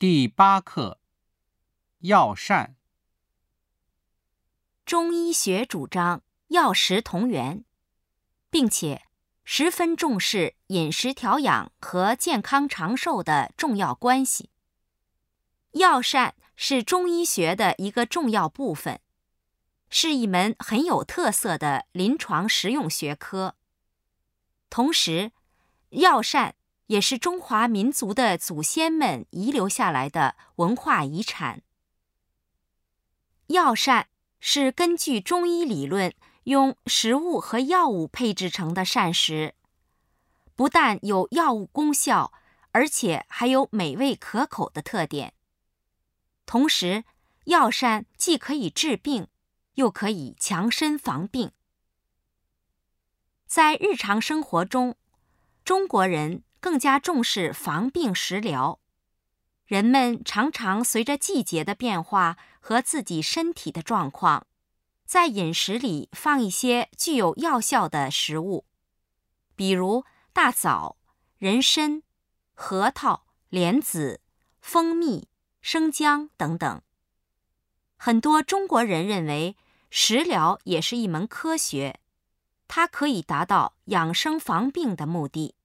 第8课药膳。 中医学主张药食同源，并且十分重视饮食调养和健康长寿的重要关系。药膳是中医学的一个重要部分，是一门很有特色的临床实用学科。同时，药膳也是中华民族的祖先们遗留下来的文化遗产。药膳是根据中医理论用食物和药物配制成的膳食，不但有药物功效，而且还有美味可口的特点。同时，药膳既可以治病，又可以强身防病。在日常生活中，中国人更加重视防病食疗，人们常常随着季节的变化和自己身体的状况，在饮食里放一些具有药效的食物，比如大枣、人参、核桃、莲子、蜂蜜、生姜等等。很多中国人认为食疗也是一门科学，它可以达到养生防病的目的。